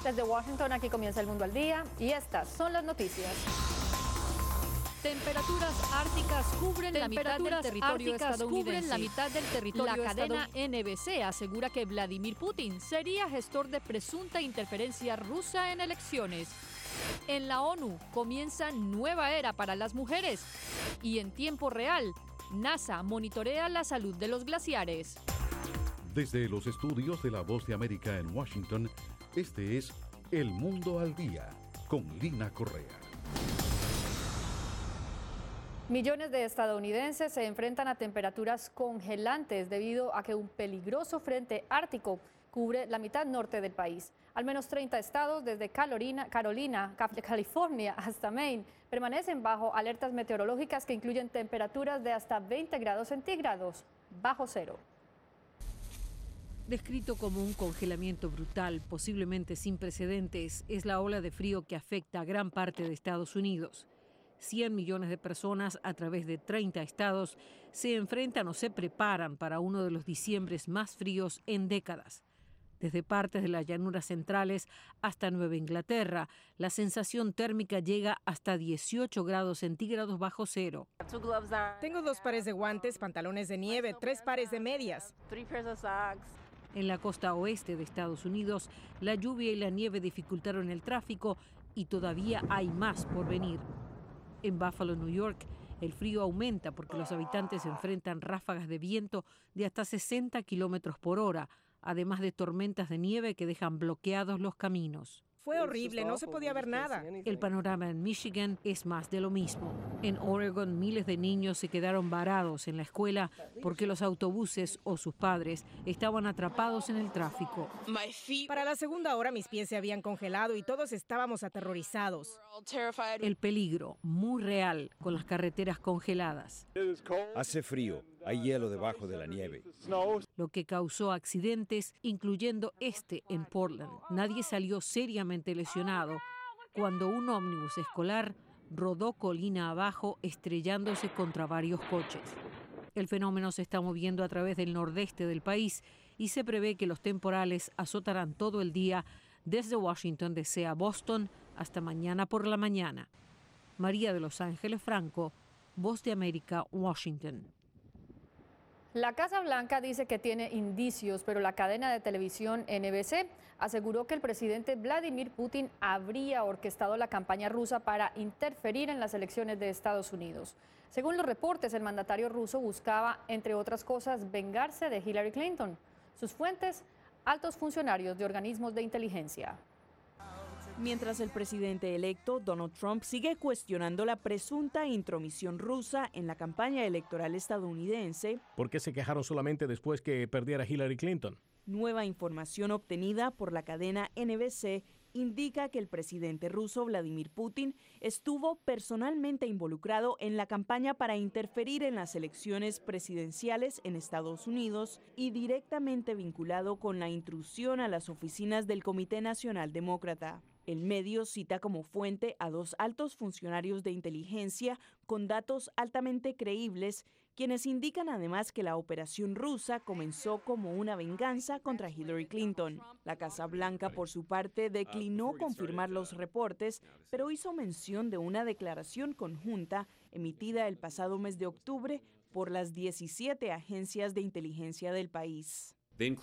Desde Washington, aquí comienza El Mundo al Día y estas son las noticias. Temperaturas árticas cubren la mitad del territorio estadounidense. La cadena NBC asegura que Vladimir Putin sería gestor de presunta interferencia rusa en elecciones. En la ONU comienza nueva era para las mujeres. Y en tiempo real, NASA monitorea la salud de los glaciares. Desde los estudios de La Voz de América en Washington, este es El Mundo al Día con Lina Correa. Millones de estadounidenses se enfrentan a temperaturas congelantes debido a que un peligroso frente ártico cubre la mitad norte del país. Al menos 30 estados, desde California hasta Maine, permanecen bajo alertas meteorológicas que incluyen temperaturas de hasta 20 grados centígrados, bajo cero. Descrito como un congelamiento brutal, posiblemente sin precedentes, es la ola de frío que afecta a gran parte de Estados Unidos. 100 millones de personas a través de 30 estados se enfrentan o se preparan para uno de los diciembres más fríos en décadas. Desde partes de las llanuras centrales hasta Nueva Inglaterra, la sensación térmica llega hasta 18 grados centígrados bajo cero. Tengo 2 pares de guantes, pantalones de nieve, 3 pares de medias. En la costa oeste de Estados Unidos, la lluvia y la nieve dificultaron el tráfico y todavía hay más por venir. En Buffalo, New York, el frío aumenta porque los habitantes enfrentan ráfagas de viento de hasta 60 kilómetros por hora, además de tormentas de nieve que dejan bloqueados los caminos. Fue horrible, no se podía ver nada. El panorama en Michigan es más de lo mismo. En Oregon, miles de niños se quedaron varados en la escuela porque los autobuses o sus padres estaban atrapados en el tráfico. Para la segunda hora mis pies se habían congelado y todos estábamos aterrorizados. El peligro, muy real, con las carreteras congeladas. Hace frío, hay hielo debajo de la nieve. Lo que causó accidentes, incluyendo este en Portland. Nadie salió seriamente lesionado cuando un ómnibus escolar rodó colina abajo estrellándose contra varios coches. El fenómeno se está moviendo a través del nordeste del país y se prevé que los temporales azotarán todo el día desde Washington DC a Boston hasta mañana por la mañana. María de Los Ángeles Franco, Voz de América, Washington. La Casa Blanca dice que tiene indicios, pero la cadena de televisión NBC aseguró que el presidente Vladimir Putin habría orquestado la campaña rusa para interferir en las elecciones de Estados Unidos. Según los reportes, el mandatario ruso buscaba, entre otras cosas, vengarse de Hillary Clinton. Sus fuentes, altos funcionarios de organismos de inteligencia. Mientras el presidente electo, Donald Trump, sigue cuestionando la presunta intromisión rusa en la campaña electoral estadounidense. ¿Por qué se quejaron solamente después que perdiera Hillary Clinton? Nueva información obtenida por la cadena NBC indica que el presidente ruso Vladimir Putin estuvo personalmente involucrado en la campaña para interferir en las elecciones presidenciales en Estados Unidos y directamente vinculado con la intrusión a las oficinas del Comité Nacional Demócrata. El medio cita como fuente a 2 altos funcionarios de inteligencia con datos altamente creíbles, quienes indican además que la operación rusa comenzó como una venganza contra Hillary Clinton. La Casa Blanca, por su parte, declinó confirmar los reportes, pero hizo mención de una declaración conjunta emitida el pasado mes de octubre por las 17 agencias de inteligencia del país.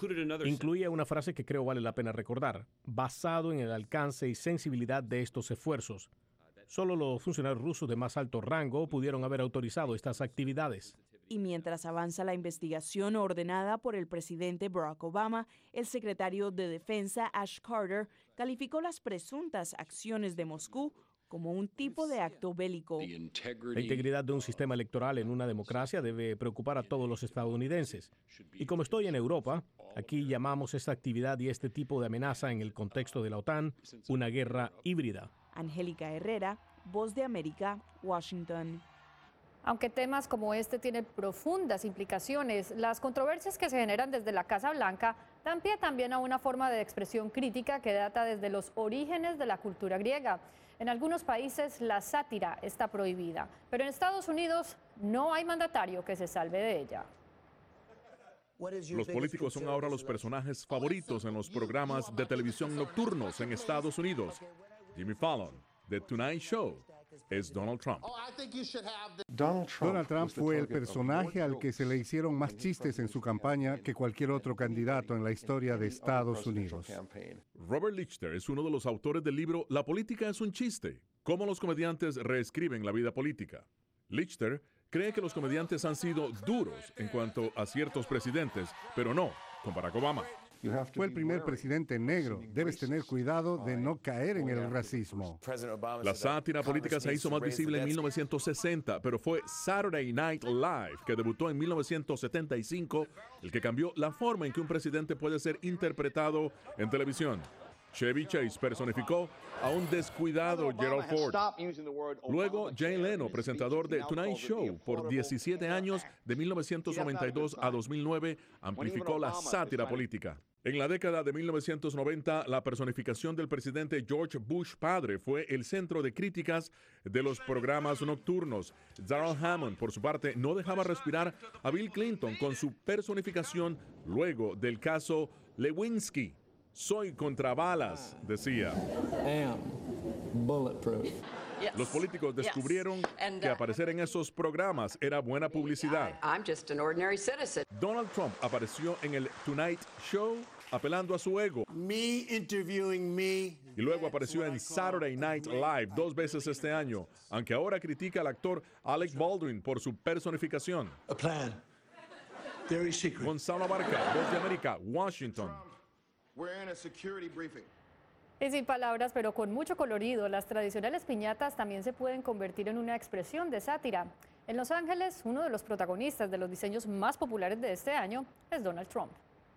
Incluía una frase que creo vale la pena recordar, basado en el alcance y sensibilidad de estos esfuerzos. Solo los funcionarios rusos de más alto rango pudieron haber autorizado estas actividades. Y mientras avanza la investigación ordenada por el presidente Barack Obama, el secretario de Defensa Ash Carter calificó las presuntas acciones de Moscú como un tipo de acto bélico. La integridad de un sistema electoral en una democracia debe preocupar a todos los estadounidenses. Y como estoy en Europa, aquí llamamos esta actividad y este tipo de amenaza en el contexto de la OTAN una guerra híbrida. Angélica Herrera, Voz de América, Washington. Aunque temas como este tienen profundas implicaciones, las controversias que se generan desde la Casa Blanca dan pie también a una forma de expresión crítica que data desde los orígenes de la cultura griega. En algunos países la sátira está prohibida, pero en Estados Unidos no hay mandatario que se salve de ella. Los políticos son ahora los personajes favoritos en los programas de televisión nocturnos en Estados Unidos. Jimmy Fallon, The Tonight Show, es Donald Trump. Donald Trump fue el personaje al que se le hicieron más chistes en su campaña que cualquier otro candidato en la historia de Estados Unidos. Robert Lichter es uno de los autores del libro La política es un chiste, cómo los comediantes reescriben la vida política. Lichter cree que los comediantes han sido duros en cuanto a ciertos presidentes, pero no con Barack Obama. Fue el primer presidente negro. Debes tener cuidado de no caer en el racismo. La sátira política se hizo más visible en 1960, pero fue Saturday Night Live, que debutó en 1975, el que cambió la forma en que un presidente puede ser interpretado en televisión. Chevy Chase personificó a un descuidado Gerald Ford. Luego, Jay Leno, presentador de Tonight Show por 17 años, de 1992 a 2009, amplificó la sátira política. En la década de 1990, la personificación del presidente George Bush padre fue el centro de críticas de los programas nocturnos. Darrell Hammond, por su parte, no dejaba respirar a Bill Clinton con su personificación luego del caso Lewinsky. Soy contra balas, decía. Los políticos descubrieron que aparecer en esos programas era buena publicidad. Donald Trump apareció en el Tonight Show apelando a su ego. Y luego apareció en Saturday Night Live 2 veces este año, aunque ahora critica al actor Alec Baldwin por su personificación. Gonzalo Abarca, Voz de América, Washington. Y sin palabras, pero con mucho colorido, las tradicionales piñatas también se pueden convertir en una expresión de sátira. En Los Ángeles, uno de los protagonistas de los diseños más populares de este año es Donald Trump.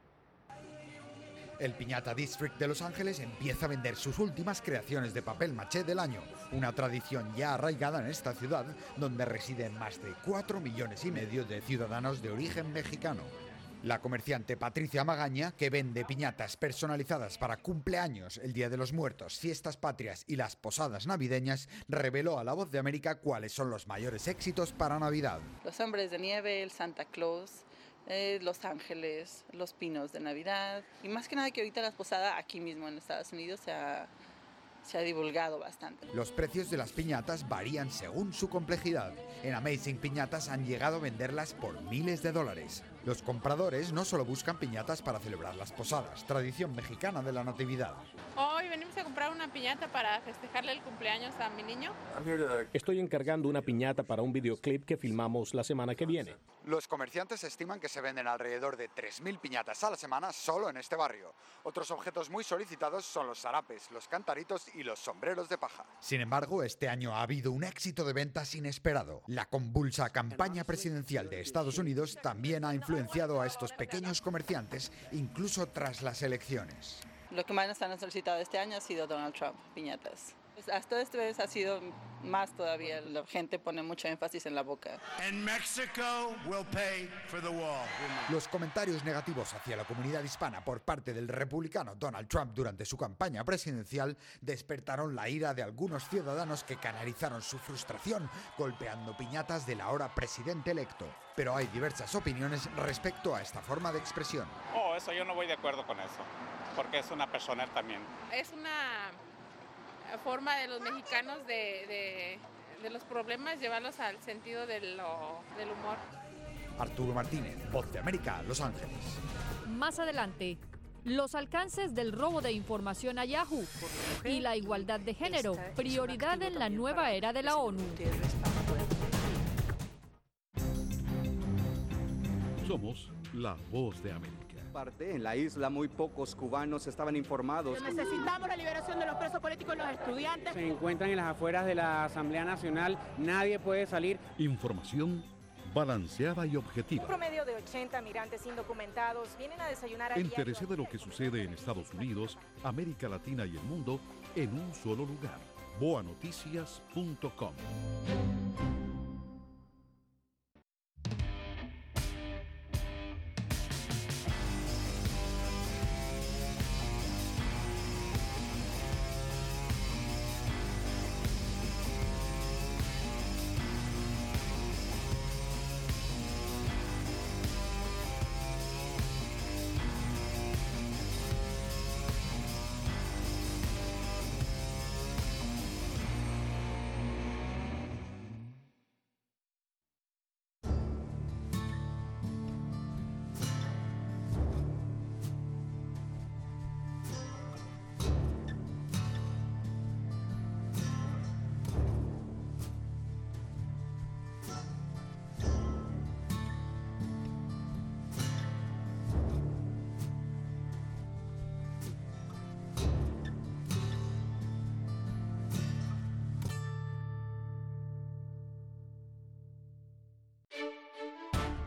El Piñata District de Los Ángeles empieza a vender sus últimas creaciones de papel maché del año, una tradición ya arraigada en esta ciudad, donde residen más de 4,5 millones de ciudadanos de origen mexicano. La comerciante Patricia Magaña, que vende piñatas personalizadas para cumpleaños, el Día de los Muertos, fiestas patrias y las posadas navideñas, reveló a La Voz de América cuáles son los mayores éxitos para Navidad. Los hombres de nieve, el Santa Claus, Los Ángeles, los pinos de Navidad y más que nada que ahorita la posada aquí mismo en Estados Unidos se ha divulgado bastante. Los precios de las piñatas varían según su complejidad. En Amazing Piñatas han llegado a venderlas por miles de dólares. Los compradores no solo buscan piñatas para celebrar las posadas, tradición mexicana de la Natividad. Hoy venimos a comprar una piñata para festejarle el cumpleaños a mi niño. Estoy encargando una piñata para un videoclip que filmamos la semana que viene. Los comerciantes estiman que se venden alrededor de 3,000 piñatas a la semana solo en este barrio. Otros objetos muy solicitados son los zarapes, los cantaritos y los sombreros de paja. Sin embargo, este año ha habido un éxito de ventas inesperado. La convulsa campaña presidencial de Estados Unidos también ha influenciado a estos pequeños comerciantes, incluso tras las elecciones. Lo que más nos han solicitado este año ha sido Donald Trump, piñatas. Hasta esta vez ha sido más todavía, la gente pone mucho énfasis en la boca. Los comentarios negativos hacia la comunidad hispana por parte del republicano Donald Trump durante su campaña presidencial despertaron la ira de algunos ciudadanos que canalizaron su frustración golpeando piñatas del ahora presidente electo. Pero hay diversas opiniones respecto a esta forma de expresión. Eso yo no voy de acuerdo con eso, porque es una persona también. Es una forma de los mexicanos de los problemas llevarlos al sentido del humor. Arturo Martínez, Voz de América, Los Ángeles. Más adelante, los alcances del robo de información a Yahoo y la igualdad de género, prioridad en la nueva era de la ONU. Somos la Voz de América. En la isla muy pocos cubanos estaban informados. Necesitamos la liberación de los presos políticos y los estudiantes. Se encuentran en las afueras de la Asamblea Nacional, nadie puede salir. Información balanceada y objetiva. Un promedio de 80 migrantes indocumentados vienen a desayunar a Entérese de lo que sucede en Estados Unidos, América Latina y el mundo en un solo lugar. boanoticias.com.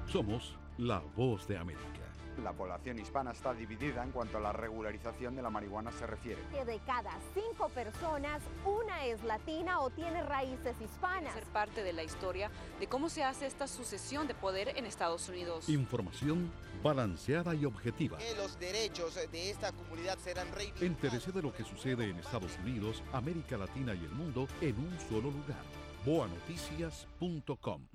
Somos la voz de América. La población hispana está dividida en cuanto a la regularización de la marihuana se refiere. Que de cada 5 personas, una es latina o tiene raíces hispanas. Ser parte de la historia de cómo se hace esta sucesión de poder en Estados Unidos. Información balanceada y objetiva. Que los derechos de esta comunidad serán reivindicados. Entérese de lo que sucede en Estados Unidos, América Latina y el mundo en un solo lugar. boanoticias.com.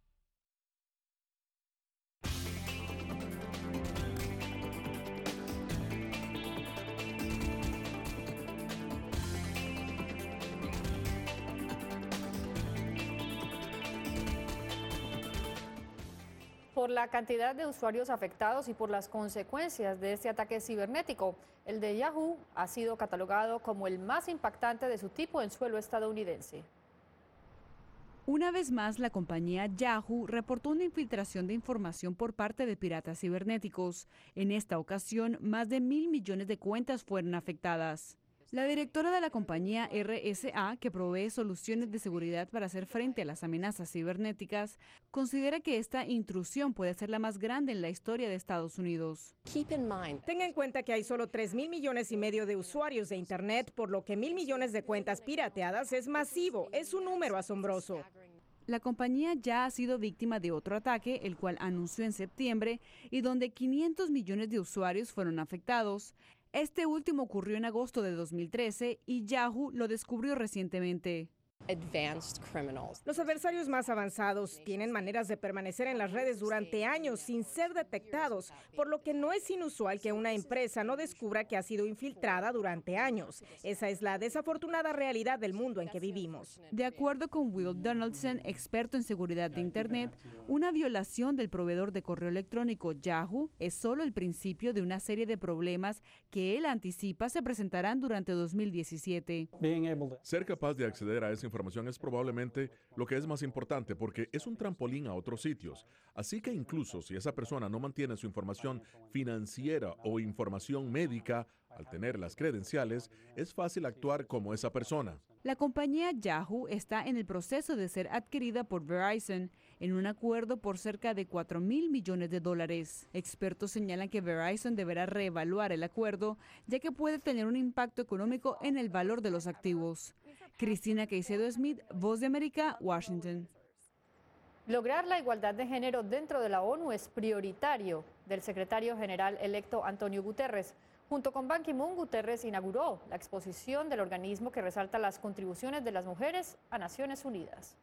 Por la cantidad de usuarios afectados y por las consecuencias de este ataque cibernético, el de Yahoo ha sido catalogado como el más impactante de su tipo en suelo estadounidense. Una vez más, la compañía Yahoo reportó una infiltración de información por parte de piratas cibernéticos. En esta ocasión, más de 1.000 millones de cuentas fueron afectadas. La directora de la compañía RSA, que provee soluciones de seguridad para hacer frente a las amenazas cibernéticas, considera que esta intrusión puede ser la más grande en la historia de Estados Unidos. Tenga en cuenta que hay solo 3.000 millones y medio de usuarios de Internet, por lo que 1.000 millones de cuentas pirateadas es masivo. Es un número asombroso. La compañía ya ha sido víctima de otro ataque, el cual anunció en septiembre, y donde 500 millones de usuarios fueron afectados. Este último ocurrió en agosto de 2013 y Yahoo lo descubrió recientemente. Los adversarios más avanzados tienen maneras de permanecer en las redes durante años sin ser detectados, por lo que no es inusual que una empresa no descubra que ha sido infiltrada durante años. Esa es la desafortunada realidad del mundo en que vivimos. De acuerdo con Will Donaldson, experto en seguridad de Internet, una violación del proveedor de correo electrónico Yahoo es solo el principio de una serie de problemas que él anticipa se presentarán durante 2017. Ser capaz de acceder a esa información es probablemente lo que es más importante porque es un trampolín a otros sitios. Así que incluso si esa persona no mantiene su información financiera o información médica, al tener las credenciales, es fácil actuar como esa persona. La compañía Yahoo está en el proceso de ser adquirida por Verizon en un acuerdo por cerca de $4.000 millones. Expertos señalan que Verizon deberá reevaluar el acuerdo, ya que puede tener un impacto económico en el valor de los activos. Cristina Caicedo Smith, Voz de América, Washington. Lograr la igualdad de género dentro de la ONU es prioritario del secretario general electo Antonio Guterres. Junto con Ban Ki-moon, Guterres inauguró la exposición del organismo que resalta las contribuciones de las mujeres a Naciones Unidas.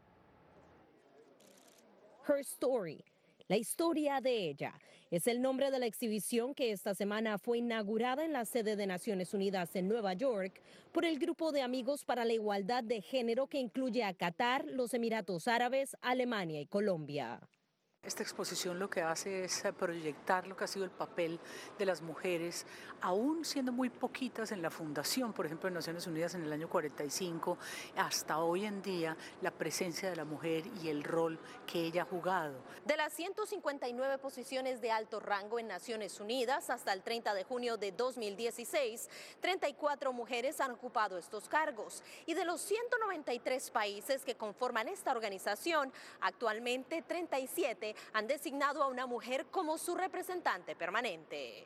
Her Story, la historia de ella, es el nombre de la exhibición que esta semana fue inaugurada en la sede de Naciones Unidas en Nueva York por el Grupo de Amigos para la Igualdad de Género, que incluye a Qatar, los Emiratos Árabes, Alemania y Colombia. Esta exposición lo que hace es proyectar lo que ha sido el papel de las mujeres, aún siendo muy poquitas en la fundación, por ejemplo, en Naciones Unidas en el año 45, hasta hoy en día, la presencia de la mujer y el rol que ella ha jugado. De las 159 posiciones de alto rango en Naciones Unidas hasta el 30 de junio de 2016, 34 mujeres han ocupado estos cargos. Y de los 193 países que conforman esta organización, actualmente 37 han designado a una mujer como su representante permanente.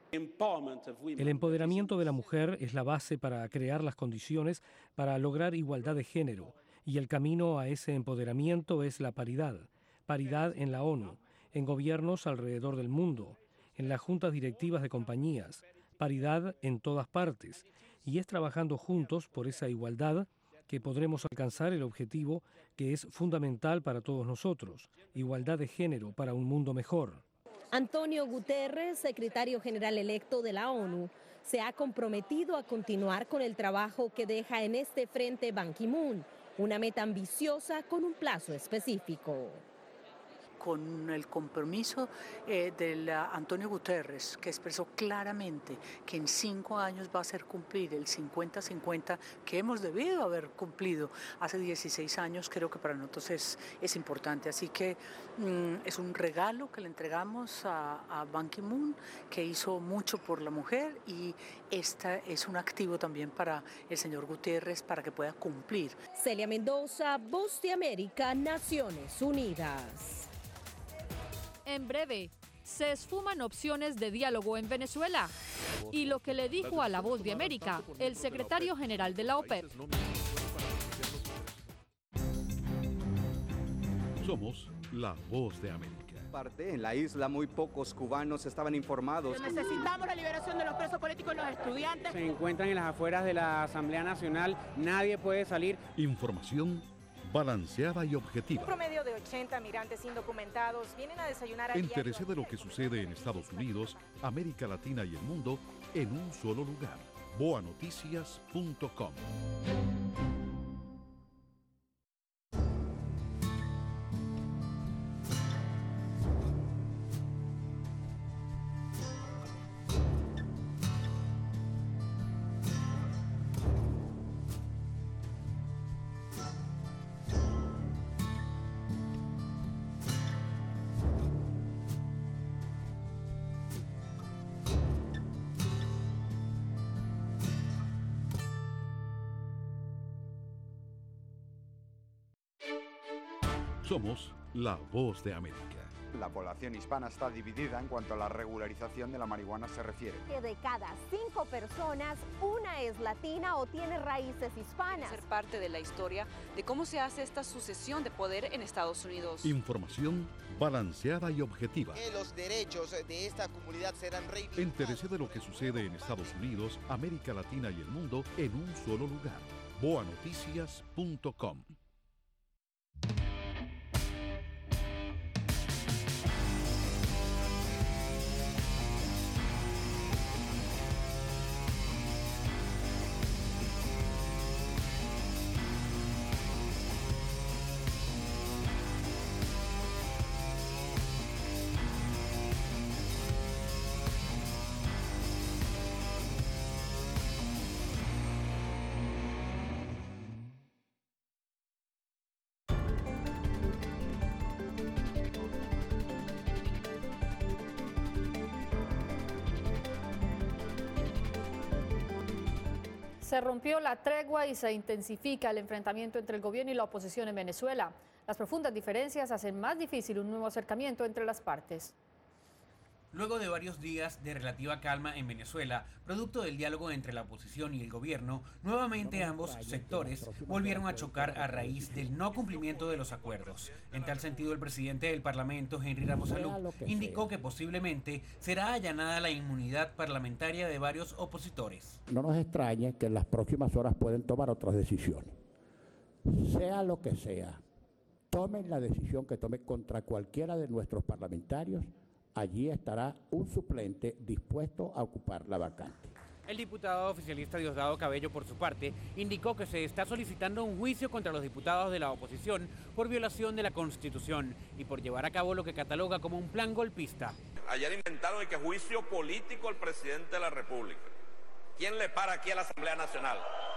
El empoderamiento de la mujer es la base para crear las condiciones para lograr igualdad de género, y el camino a ese empoderamiento es la paridad. Paridad en la ONU, en gobiernos alrededor del mundo, en las juntas directivas de compañías, paridad en todas partes, y es trabajando juntos por esa igualdad que podremos alcanzar el objetivo que es fundamental para todos nosotros, igualdad de género para un mundo mejor. Antonio Guterres, secretario general electo de la ONU, se ha comprometido a continuar con el trabajo que deja en este frente Ban Ki-moon, una meta ambiciosa con un plazo específico. Con el compromiso de Antonio Guterres, que expresó claramente que en 5 años va a hacer cumplir el 50-50 que hemos debido haber cumplido hace 16 años, creo que para nosotros es importante. Así que es un regalo que le entregamos a Ban Ki-moon, que hizo mucho por la mujer, y esta es un activo también para el señor Guterres para que pueda cumplir. Celia Mendoza, Voz de América, Naciones Unidas. En breve, se esfuman opciones de diálogo en Venezuela. Y lo que le dijo a La Voz de América el secretario general de la OPEP. Somos La Voz de América. En la isla muy pocos cubanos estaban informados. Necesitamos la liberación de los presos políticos y los estudiantes. Se encuentran en las afueras de la Asamblea Nacional, nadie puede salir. Información balanceada y objetiva. Un promedio de 80 migrantes indocumentados vienen a desayunar a Entérese de lo que sucede en Estados Unidos, América Latina y el mundo en un solo lugar. boanoticias.com. Somos La Voz de América. La población hispana está dividida en cuanto a la regularización de la marihuana se refiere. Que de cada 5 personas, una es latina o tiene raíces hispanas. Ser parte de la historia de cómo se hace esta sucesión de poder en Estados Unidos. Información balanceada y objetiva. Que los derechos de esta comunidad serán reivindicados. Entérese de lo que sucede en Estados Unidos, América Latina y el mundo en un solo lugar. boanoticias.com. Se rompió la tregua y se intensifica el enfrentamiento entre el gobierno y la oposición en Venezuela. Las profundas diferencias hacen más difícil un nuevo acercamiento entre las partes. Luego de varios días de relativa calma en Venezuela, producto del diálogo entre la oposición y el gobierno, nuevamente ambos sectores volvieron a chocar a raíz del no cumplimiento de los acuerdos. En tal sentido, el presidente del Parlamento, Henry Ramos Aluc, indicó que posiblemente será allanada la inmunidad parlamentaria de varios opositores. No nos extrañe que en las próximas horas pueden tomar otras decisiones. Sea lo que sea, tomen la decisión que tomen contra cualquiera de nuestros parlamentarios. Allí estará un suplente dispuesto a ocupar la vacante. El diputado oficialista Diosdado Cabello, por su parte, indicó que se está solicitando un juicio contra los diputados de la oposición por violación de la Constitución y por llevar a cabo lo que cataloga como un plan golpista. Ayer inventaron el que juicio político al presidente de la República. ¿Quién le para aquí a la Asamblea Nacional?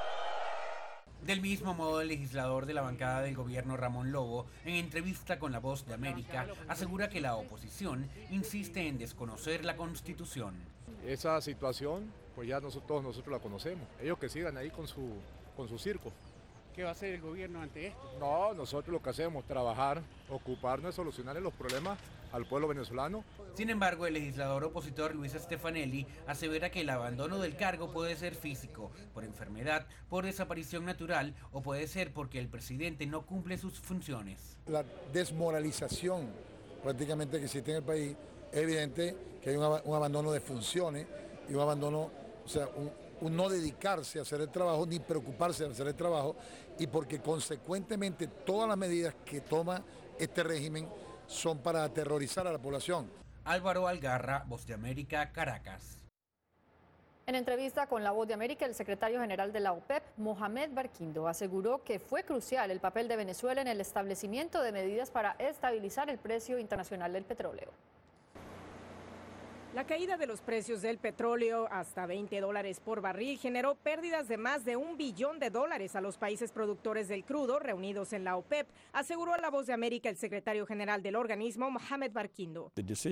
Del mismo modo, el legislador de la bancada del gobierno, Ramón Lobo, en entrevista con La Voz de América, asegura que la oposición insiste en desconocer la Constitución. Esa situación, pues ya todos nosotros la conocemos. Ellos que sigan ahí con su circo. ¿Qué va a hacer el gobierno ante esto? No, nosotros lo que hacemos es trabajar, ocuparnos de solucionar los problemas al pueblo venezolano. Sin embargo, el legislador opositor Luis Stefanelli asevera que el abandono del cargo puede ser físico, por enfermedad, por desaparición natural o puede ser porque el presidente no cumple sus funciones. La desmoralización prácticamente que existe en el país, es evidente que hay un abandono de funciones y un abandono, o sea, un no dedicarse a hacer el trabajo ni preocuparse de hacer el trabajo, y porque consecuentemente todas las medidas que toma este régimen son para aterrorizar a la población. Álvaro Algarra, Voz de América, Caracas. En entrevista con La Voz de América, el secretario general de la OPEP, Mohamed Barquindo, aseguró que fue crucial el papel de Venezuela en el establecimiento de medidas para estabilizar el precio internacional del petróleo. La caída de los precios del petróleo hasta $20 por barril generó pérdidas de más de $1 billón a los países productores del crudo reunidos en la OPEP, aseguró a La Voz de América el secretario general del organismo, Mohamed Barkindo.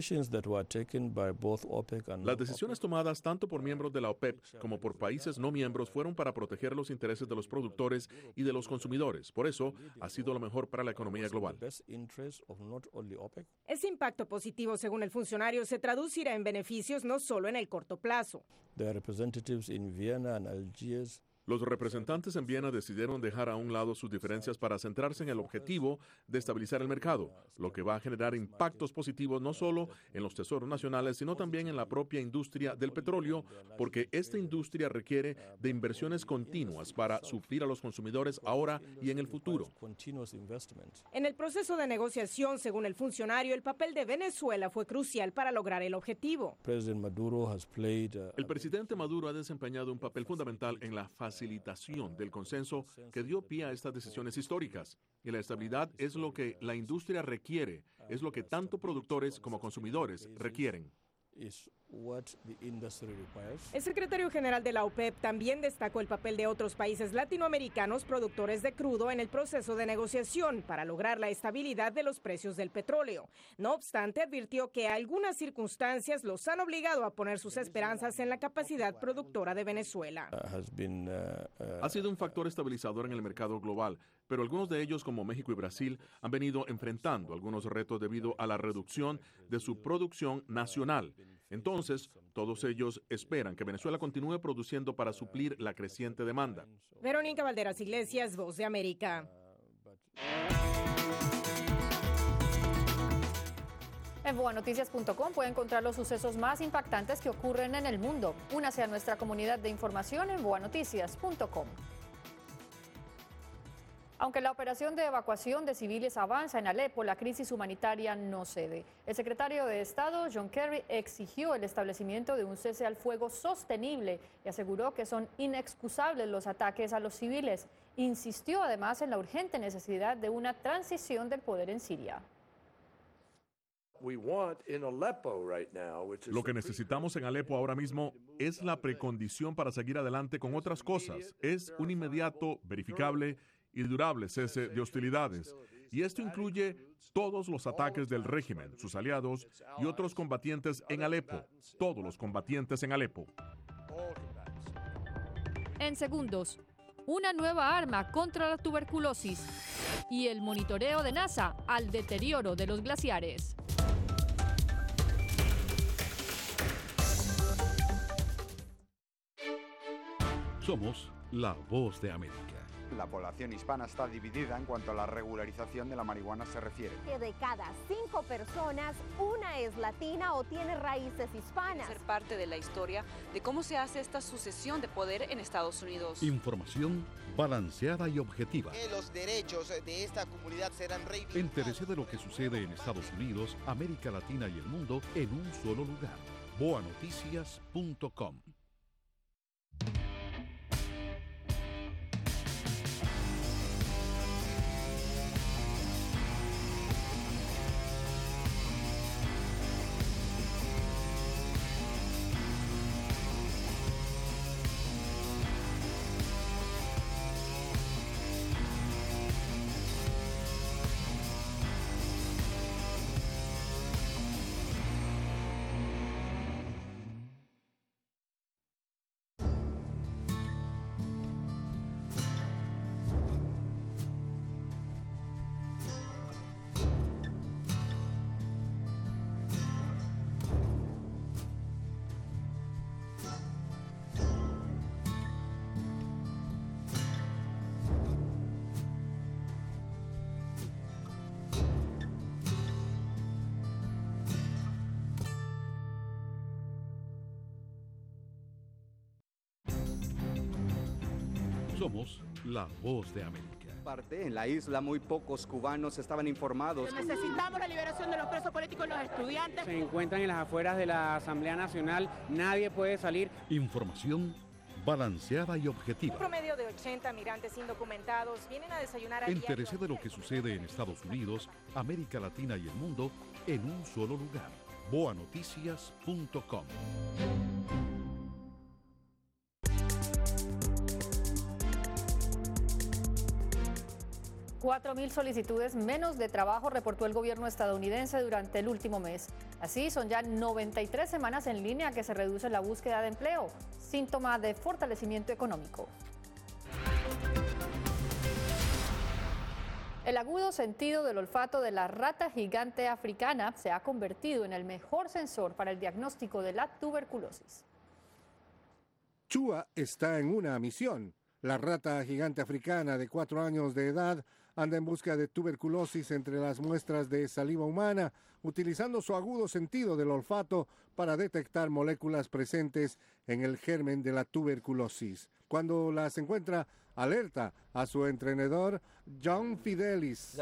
Las decisiones tomadas tanto por miembros de la OPEP como por países no miembros fueron para proteger los intereses de los productores y de los consumidores. Por eso, ha sido lo mejor para la economía global. Ese impacto positivo, según el funcionario, se traducirá en beneficios no solo en el corto plazo. Los representantes en Viena decidieron dejar a un lado sus diferencias para centrarse en el objetivo de estabilizar el mercado, lo que va a generar impactos positivos no solo en los tesoros nacionales, sino también en la propia industria del petróleo, porque esta industria requiere de inversiones continuas para suplir a los consumidores ahora y en el futuro. En el proceso de negociación, según el funcionario, el papel de Venezuela fue crucial para lograr el objetivo. El presidente Maduro ha desempeñado un papel fundamental en la facilitación del consenso que dio pie a estas decisiones históricas. Y la estabilidad es lo que la industria requiere, es lo que tanto productores como consumidores requieren. El secretario general de la OPEP también destacó el papel de otros países latinoamericanos productores de crudo en el proceso de negociación para lograr la estabilidad de los precios del petróleo. No obstante, advirtió que algunas circunstancias los han obligado a poner sus esperanzas en la capacidad productora de Venezuela. Ha sido un factor estabilizador en el mercado global, pero algunos de ellos, como México y Brasil, han venido enfrentando algunos retos debido a la reducción de su producción nacional. Entonces, todos ellos esperan que Venezuela continúe produciendo para suplir la creciente demanda. Verónica Valderas Iglesias, Voz de América. En boanoticias.com puede encontrar los sucesos más impactantes que ocurren en el mundo. Únase a nuestra comunidad de información en boanoticias.com. Aunque la operación de evacuación de civiles avanza en Alepo, la crisis humanitaria no cede. El secretario de Estado, John Kerry, exigió el establecimiento de un cese al fuego sostenible y aseguró que son inexcusables los ataques a los civiles. Insistió además en la urgente necesidad de una transición del poder en Siria. Lo que necesitamos en Alepo ahora mismo es la precondición para seguir adelante con otras cosas. Es un inmediato, verificable y durable cese de hostilidades. Y esto incluye todos los ataques del régimen, sus aliados y otros combatientes en Alepo. Todos los combatientes en Alepo. En segundos, una nueva arma contra la tuberculosis y el monitoreo de NASA al deterioro de los glaciares. Somos la Voz de América. La población hispana está dividida en cuanto a la regularización de la marihuana se refiere. Que de cada 5 personas, una es latina o tiene raíces hispanas. Ser parte de la historia de cómo se hace esta sucesión de poder en Estados Unidos. Información balanceada y objetiva. Que los derechos de esta comunidad serán reivindicados. Entérese de lo que sucede en Estados Unidos, América Latina y el mundo en un solo lugar. boanoticias.com. Somos la Voz de América. En la isla muy pocos cubanos estaban informados. Necesitamos la liberación de los presos políticos y los estudiantes. Se encuentran en las afueras de la Asamblea Nacional, nadie puede salir. Información balanceada y objetiva. Un promedio de 80 migrantes indocumentados vienen a desayunar a Entérese de lo que sucede en Estados Unidos, América Latina y el mundo en un solo lugar. boanoticias.com. 4.000 solicitudes menos de trabajo reportó el gobierno estadounidense durante el último mes. Así, son ya 93 semanas en línea que se reduce la búsqueda de empleo, síntoma de fortalecimiento económico. El agudo sentido del olfato de la rata gigante africana se ha convertido en el mejor sensor para el diagnóstico de la tuberculosis. Chua está en una misión. La rata gigante africana de 4 años de edad anda en busca de tuberculosis entre las muestras de saliva humana, utilizando su agudo sentido del olfato para detectar moléculas presentes en el germen de la tuberculosis. Cuando las encuentra, alerta a su entrenador, John Fidelis.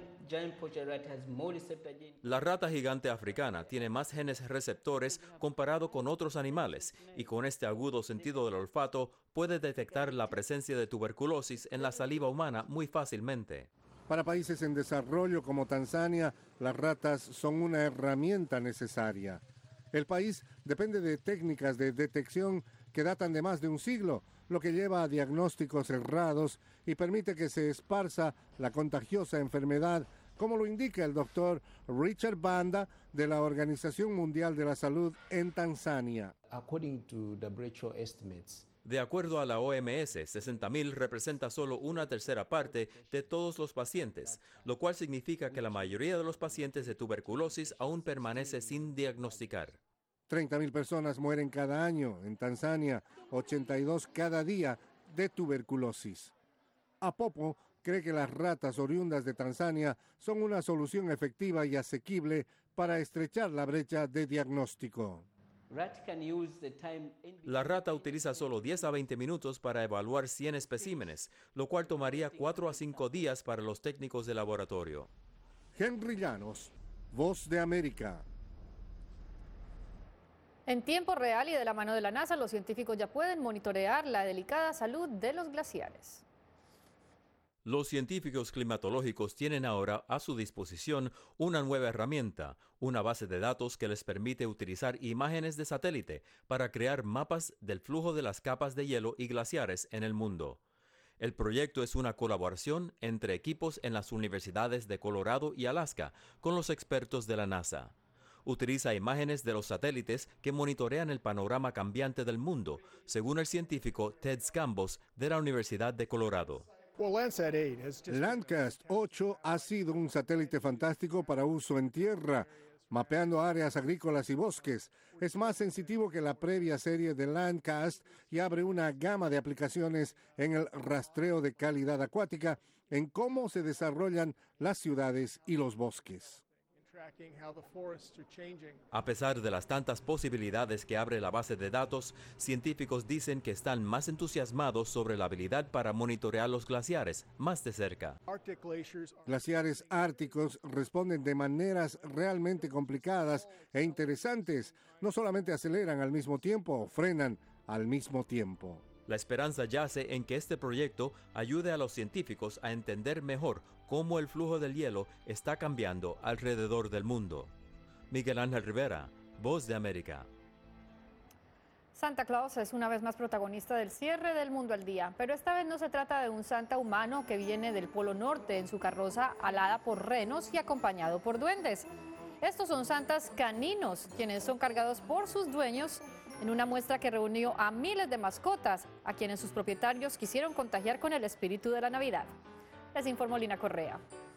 La rata gigante africana tiene más genes receptores comparado con otros animales y con este agudo sentido del olfato puede detectar la presencia de tuberculosis en la saliva humana muy fácilmente. Para países en desarrollo como Tanzania, las ratas son una herramienta necesaria. El país depende de técnicas de detección que datan de más de un siglo, lo que lleva a diagnósticos errados y permite que se esparza la contagiosa enfermedad, como lo indica el doctor Richard Banda de la Organización Mundial de la Salud en Tanzania. De acuerdo a la OMS, 60.000 representa solo 1/3 parte de todos los pacientes, lo cual significa que la mayoría de los pacientes de tuberculosis aún permanece sin diagnosticar. 30.000 personas mueren cada año en Tanzania, 82 cada día de tuberculosis. Apopo cree que las ratas oriundas de Tanzania son una solución efectiva y asequible para estrechar la brecha de diagnóstico. La rata utiliza solo 10 a 20 minutos para evaluar 100 especímenes, lo cual tomaría 4 a 5 días para los técnicos de laboratorio. Henry Llanos, Voz de América. En tiempo real y de la mano de la NASA, los científicos ya pueden monitorear la delicada salud de los glaciares. Los científicos climatológicos tienen ahora a su disposición una nueva herramienta, una base de datos que les permite utilizar imágenes de satélite para crear mapas del flujo de las capas de hielo y glaciares en el mundo. El proyecto es una colaboración entre equipos en las universidades de Colorado y Alaska con los expertos de la NASA. Utiliza imágenes de los satélites que monitorean el panorama cambiante del mundo, según el científico Ted Scambos de la Universidad de Colorado. Landcast 8 ha sido un satélite fantástico para uso en tierra, mapeando áreas agrícolas y bosques. Es más sensitivo que la previa serie de Landcast y abre una gama de aplicaciones en el rastreo de calidad acuática, en cómo se desarrollan las ciudades y los bosques. A pesar de las tantas posibilidades que abre la base de datos, científicos dicen que están más entusiasmados sobre la habilidad para monitorear los glaciares más de cerca. Glaciares árticos responden de maneras realmente complicadas e interesantes. No solamente aceleran al mismo tiempo o frenan al mismo tiempo. La esperanza yace en que este proyecto ayude a los científicos a entender mejor cómo el flujo del hielo está cambiando alrededor del mundo. Miguel Ángel Rivera, Voz de América. Santa Claus es una vez más protagonista del cierre del Mundo al Día, pero esta vez no se trata de un Santa humano que viene del Polo Norte en su carroza alada por renos y acompañado por duendes. Estos son santas caninos, quienes son cargados por sus dueños en una muestra que reunió a miles de mascotas, a quienes sus propietarios quisieron contagiar con el espíritu de la Navidad. Les informó Lina Correa.